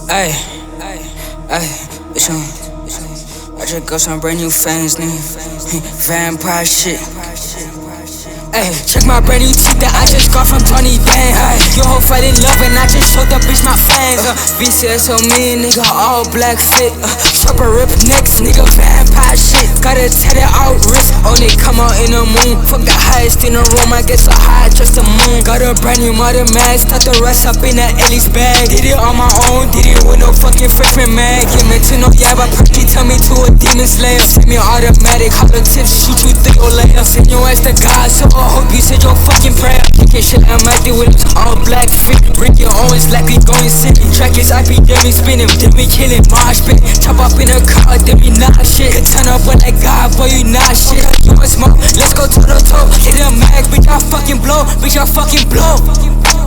Ay, ay, bitch, I just got some brand new fans, nigga. Vampire shit. Ay, check my brand new teeth that I just got from Tony Bang. Ay, your hoe fell in love and I just showed the bitch my fangs. VCS on me, nigga, all black fit. Sharper rip necks, nigga, vampire shit. Got a tatted out wrist, only come out in the moon. Fuck the highest in the room, I guess so high, just the moon. Got a brand new mother mask, stuck the rest up in that Ellie's bag. Did it on my own, did it with no fucking freshman mag. Get me to no yabba, perky, tell me to a demon slayer. Send me automatic, hollow tips, shoot you 3 or later. Send your ass to God, so I hope you said your fucking prayer. Kicking shit, I'm acting with all black feet. Rick your own, it's likely going city. Track is IP, then we spinning, then we killing mosh pit. Chop up in a car, then we not shit. Could turn up with like God, boy, you not shit. You want smoke, let's go toe to toe. Hit a mag, bitch, I fucking blow, bitch, I fucking blow.